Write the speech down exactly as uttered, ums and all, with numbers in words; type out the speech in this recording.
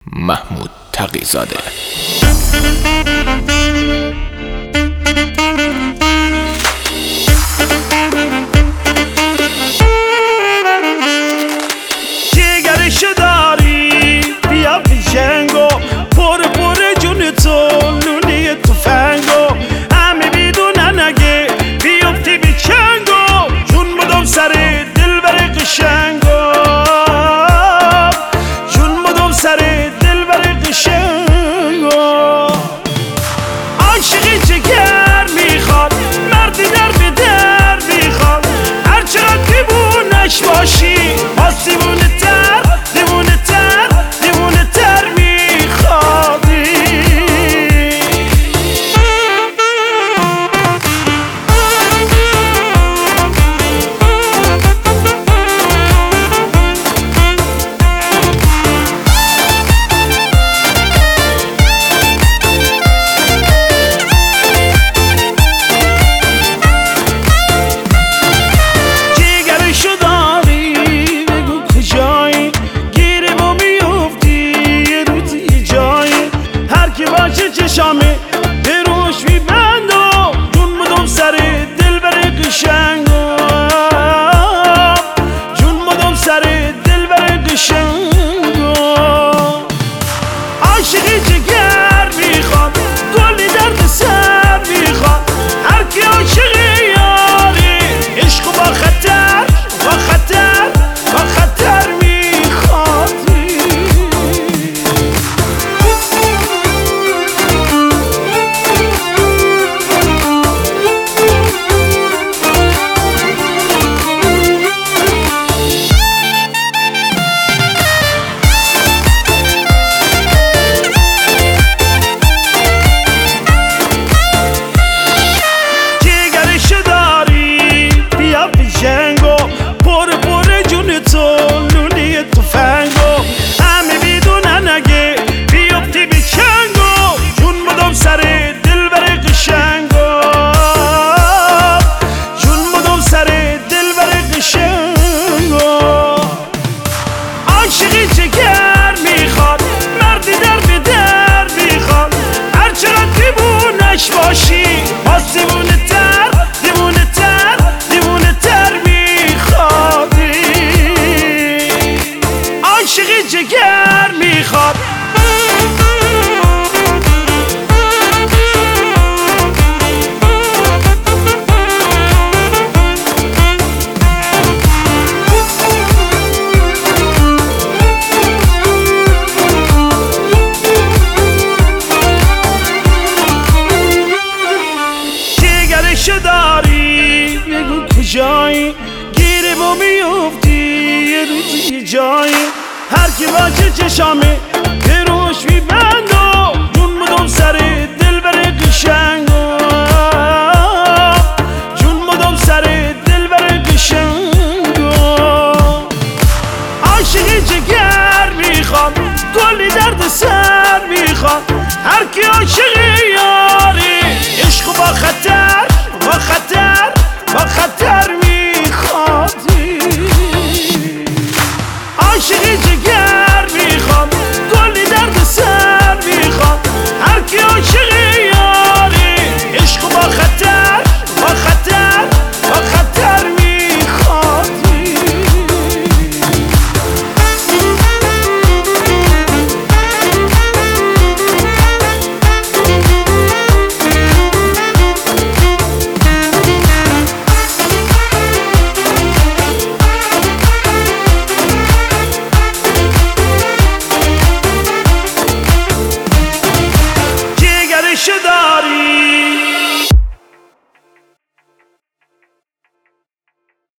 محمود تقی‌زاده. جگرشو داری بیا پیشنگو، پر پر جون تو لولی تفنگو، همه بیدونن اگه بیفتی بی چنگو، جون بدم سر دل بر قشنگو، جون بدم سر دل بر قشنگو. عاشقی جگر میخواد، مردی در به در میخواد، هرچقدر دیوونش باشی باز دیوونه تر دیوونه تر دیوونه تر میخوادی. جگرشو داری بگو کجایی، گیره با میفتی یه روزی یه جایی، هر کی باشه چشامه به روش میبندم، جون بدم سر دل بر قشنگو، جون بدم سر دل بر قشنگو. عاشقی جگر میخواد، گلی درد سر میخواد، هر کی عاشق یاری عشق با خطر با خطر با خطر میخوادی. جگرشو داری بیا پیشنگو، پر پر جون تو لولی تفنگو، همه میدونن اگه بیفتی بی چنگو، جون بدم سر دل بر قشنگو، جون بدم سر دل بر قشنگو. عاشقی جگر میخواد، مردی در به در میخواد، هرچقدر دیوونش باشی باز دیوونه تر دیوونه تر دیوونه تر میخوادی. عاشقی جگر میخواد. جگرشو داری بگو کجایی، گیره با میفتی یه روزی یه جایی، هر کی باشه چشامه